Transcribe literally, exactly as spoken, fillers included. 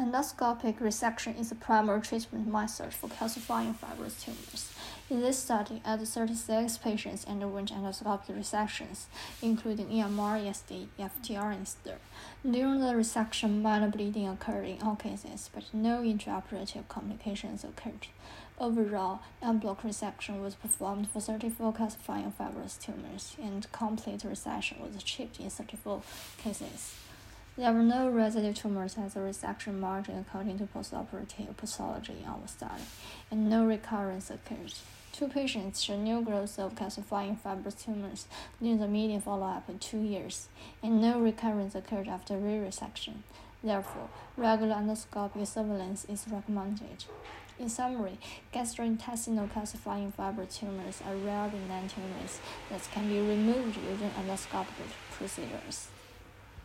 Endoscopic resection is the primary treatment method for calcifying fibrous tumors. In this study, at thirty-six patients underwent endoscopic resections, including E M R, E S D, E F T R, and S T I R. During the resection, minor bleeding occurred in all cases, but no intraoperative complications occurred. Overall, en bloc resection was performed for thirty-four calcifying fibrous tumors, and complete resection was achieved in thirty-four cases. There were no residue tumors at the resection margin according to postoperative pathology on the study, and no recurrence occurred. Two patients showed no growth of calcifying fibrous tumors during the median follow-up of two years, and no recurrence occurred after re-resection. Therefore, regular endoscopic surveillance is recommended. In summary, gastrointestinal calcifying fibrous tumors are rare benign tumors that can be removed using endoscopic procedures.